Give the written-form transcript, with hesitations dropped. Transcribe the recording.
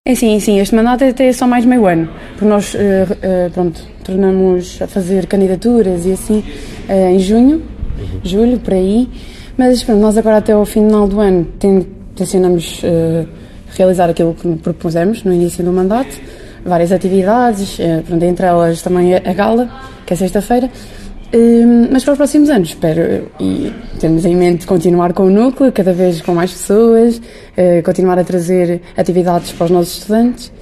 Sim, este mandato é só mais meio ano, porque nós, tornamos a fazer candidaturas e assim em junho, julho, por aí, mas pronto, nós agora até ao final do ano tencionamos realizar aquilo que propusemos no início do mandato, várias atividades, entre elas também a gala, que é sexta-feira, mas para os próximos anos espero, e temos em mente continuar com o núcleo, cada vez com mais pessoas, continuar a trazer atividades para os nossos estudantes